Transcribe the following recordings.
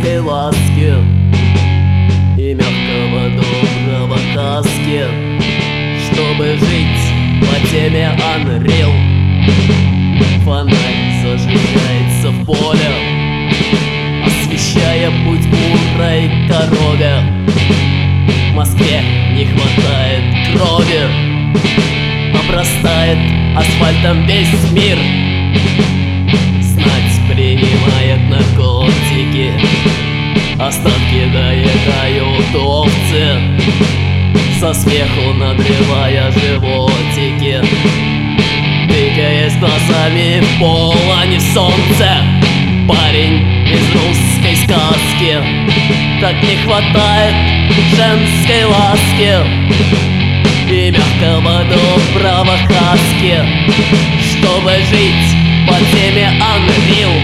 женской ласки и мягкого доброго хаски, чтобы жить по теме Unreal. Фонарь зажигается в поле, освещая путь бурой корове. В Москве не хватает крови, обрастает асфальтом весь мир. Знать принимает наркотики, остатки доедают овцы, со смеху надрывая животики, тыкаясь глазами в пол, а не в солнце. Парень из русской сказки, так не хватает женской ласки и мягкого доброго хаски, чтобы жить по теме Unreal.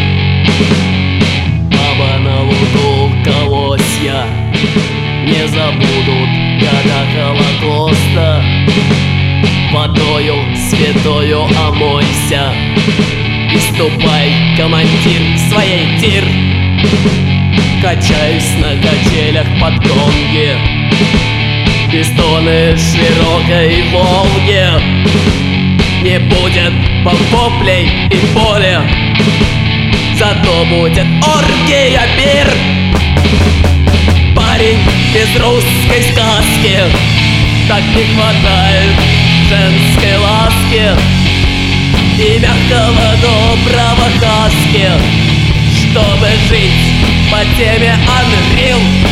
Баба на лугу колосья не забудут года Холокоста. Водою святою омойся и ступай, командир, в своей тир. Качаюсь на качелях под конги, пистоны широкой Волги. Не будет воплей и боли, зато будет оргия, пир. Парень из русской сказки, так не хватает женской ласки и мягкого доброго хаски, чтобы жить по теме Unreal.